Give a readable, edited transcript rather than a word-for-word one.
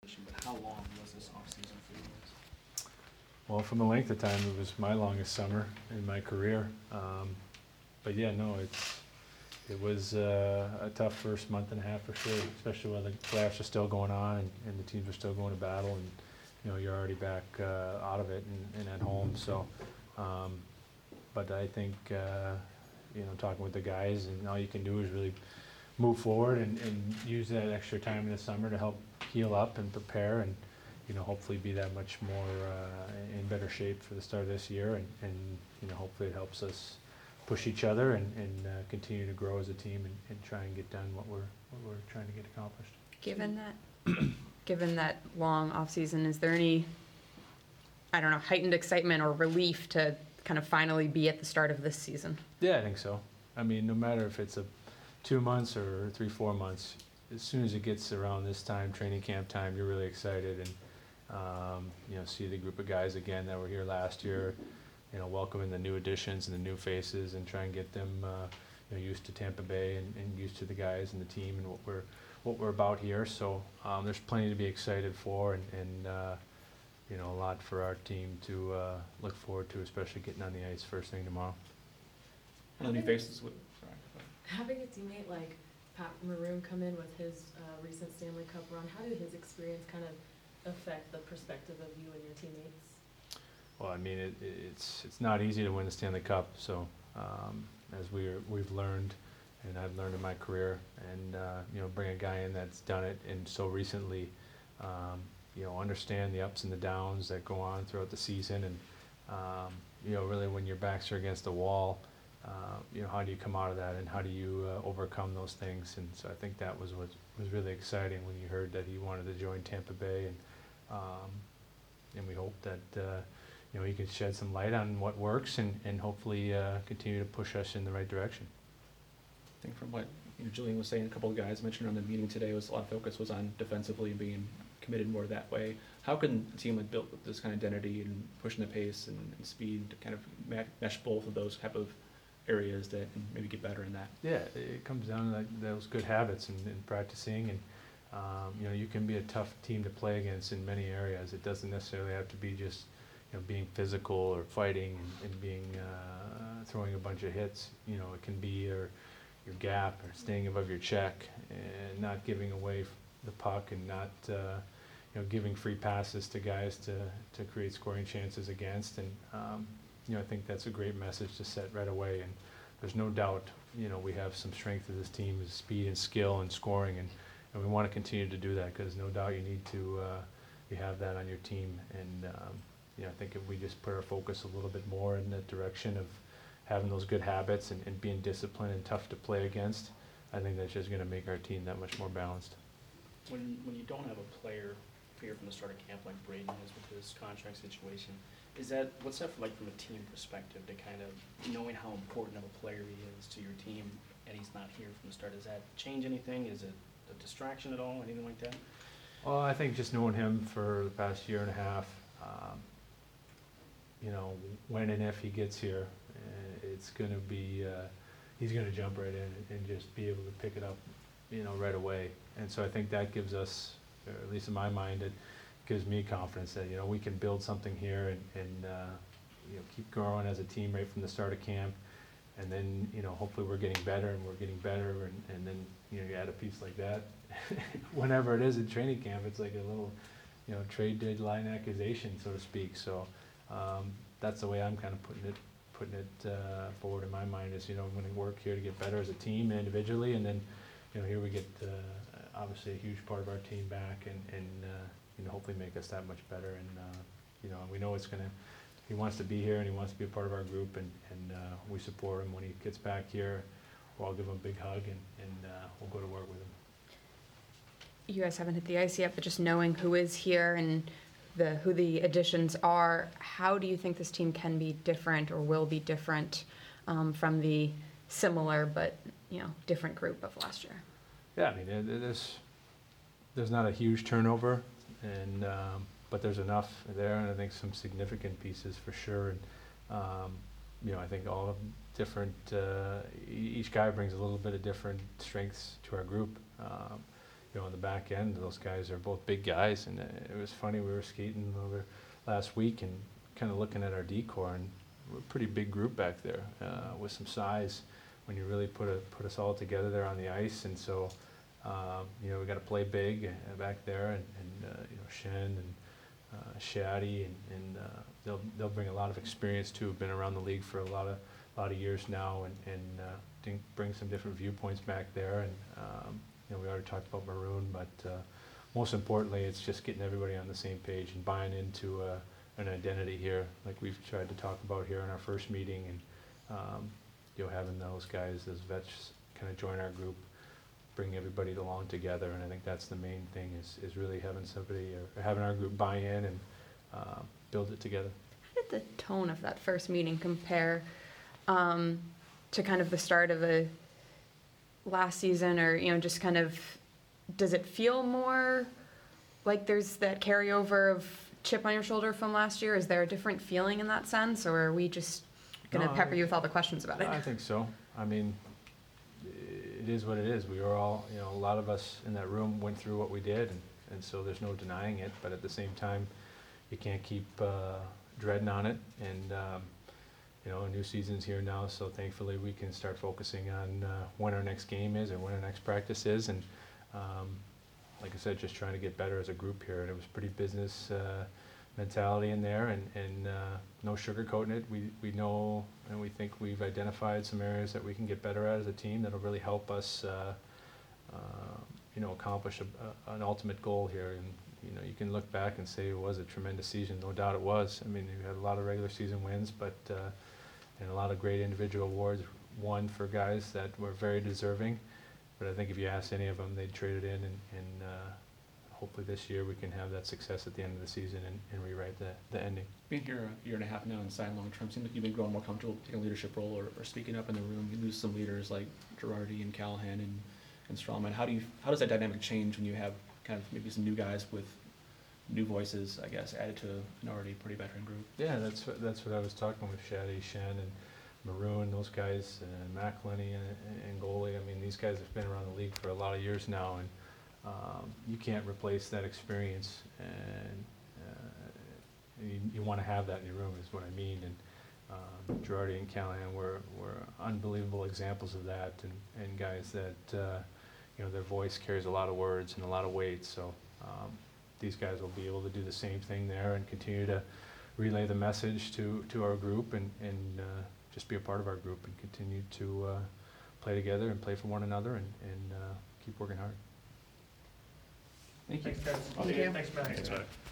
But how long was this off-season for you guys? Well, from the length of time, it was my longest summer in my career. But yeah, no, it was a tough first month and a half for sure, especially when the playoffs are still going on and the teams are still going to battle, and you're already back out of it and at home. So, but I think talking with the guys, and all you can do is really move forward and use that extra time in the summer to help heal up and prepare, and hopefully be that much more in better shape for the start of this year, and hopefully it helps us push each other and continue to grow as a team and try and get done what we're trying to get accomplished. Given that long off season, is there any, I don't know, heightened excitement or relief to kind of finally be at the start of this season? Yeah, I think so. I mean, no matter if it's 2 months or 3-4 months, as soon as it gets around this time, training camp time, you're really excited, and see the group of guys again that were here last year, welcoming the new additions and the new faces, and try and get them used to Tampa Bay and used to the guys and the team and what we're about here. So there's plenty to be excited for, and a lot for our team to look forward to, especially getting on the ice first thing tomorrow. And the new faces would. Sorry. Having a teammate like Pat Maroon come in with his recent Stanley Cup run, how did his experience kind of affect the perspective of you and your teammates? Well, I mean, it's not easy to win the Stanley Cup. So as we've learned, and I've learned in my career, and bring a guy in that's done it and so recently, understand the ups and the downs that go on throughout the season, and really when your backs are against the wall, how do you come out of that, and how do you overcome those things? And so I think that was what was really exciting when you heard that he wanted to join Tampa Bay, and we hope that he can shed some light on what works, and hopefully continue to push us in the right direction. I think from what Julian was saying, a couple of guys mentioned on the meeting today, was a lot of focus was on defensively and being committed more that way. How can a team like built with this kind of identity and pushing the pace and speed to kind of mesh both of those type of areas that and maybe get better in that? Yeah, it comes down to those good habits and practicing, and you can be a tough team to play against in many areas. It doesn't necessarily have to be just being physical or fighting and being throwing a bunch of hits. It can be your gap, or staying above your check, and not giving away the puck, and not giving free passes to guys to create scoring chances against. And I think that's a great message to set right away. And there's no doubt we have some strength of this team is speed and skill and scoring, and we want to continue to do that, because no doubt you need to you have that on your team. And I think if we just put our focus a little bit more in that direction of having those good habits and being disciplined and tough to play against, I think that's just going to make our team that much more balanced. When you don't have a player here from the start of camp like Braden is with his contract situation, what's that like from a team perspective, to kind of knowing how important of a player he is to your team, and he's not here from the start? Does that change anything? Is it a distraction at all, anything like that? Well, I think just knowing him for the past year and a half, when and if he gets here, it's going to be, he's going to jump right in and just be able to pick it up, right away. And so I think that gives us, or at least in my mind, it gives me confidence that, we can build something here and keep growing as a team right from the start of camp. And then, hopefully we're getting better, and then, you add a piece like that. Whenever it is in training camp, it's like a little, trade deadline accusation, so to speak. So that's the way I'm kind of putting it forward in my mind, is, I'm going to work here to get better as a team and individually, and then, here we get obviously a huge part of our team back, and hopefully make us that much better. And we know he wants to be here, and he wants to be a part of our group, and we support him when he gets back here. We'll all give him a big hug, and we'll go to work with him. You guys haven't hit the ice yet, but just knowing who is here and who the additions are, how do you think this team can be different, or will be different, from the similar but different group of last year? Yeah, I mean, there's not a huge turnover, and but there's enough there, and I think some significant pieces for sure. And I think all of different. Each guy brings a little bit of different strengths to our group. on the back end, those guys are both big guys, and it was funny, we were skating over last week and kind of looking at our decor, and we're a pretty big group back there, with some size, when you really put us all together there on the ice, and so, we gotta play big back there, and Shen and Shaddy, and they'll bring a lot of experience too, have been around the league for a lot of years now, and think bring some different viewpoints back there, and we already talked about Maroon, but most importantly, it's just getting everybody on the same page and buying into an identity here, like we've tried to talk about here in our first meeting, and having those guys, those vets, kind of join our group, bring everybody along together, and I think that's the main thing, is really having somebody, or having our group buy in and build it together. How did the tone of that first meeting compare to kind of the start of a last season, or just kind of, does it feel more like there's that carryover of chip on your shoulder from last year? Is there a different feeling in that sense, or are we just gonna pepper you with all the questions about it? I think so. I mean, it is what it is. We were all, a lot of us in that room went through what we did, and so there's no denying it, but at the same time, you can't keep dreading on it, and a new season's here now, so thankfully we can start focusing on when our next game is, or when our next practice is, and like I said, just trying to get better as a group here, and it was pretty business mentality in there, and no sugarcoating it. We know, and we think we've identified some areas that we can get better at as a team that'll really help us accomplish an ultimate goal here, and you can look back and say it was a tremendous season. No doubt it was. I mean, we had a lot of regular season wins, but and a lot of great individual awards won for guys that were very deserving. But I think if you asked any of them, they'd trade it in, and hopefully this year we can have that success at the end of the season and rewrite the ending. Being here a year and a half now and signed long term, seems like you've been growing more comfortable taking a leadership role, or speaking up in the room. You lose some leaders like Girardi and Callahan and Strawman. How does that dynamic change when you have kind of maybe some new guys with new voices, I guess, added to an already pretty veteran group? Yeah, that's what I was talking with Shaddy, Shen, and Maroon, those guys, and McElhenney and goalie. I mean, these guys have been around the league for a lot of years now, and you can't replace that experience, and you want to have that in your room, is what I mean. And Girardi and Callahan were unbelievable examples of that, and guys that their voice carries a lot of words and a lot of weight. So these guys will be able to do the same thing there and continue to relay the message to our group, and just be a part of our group, and continue to play together and play for one another, and keep working hard. Thank you. Thanks, guys. Thank you. Thanks, Matt.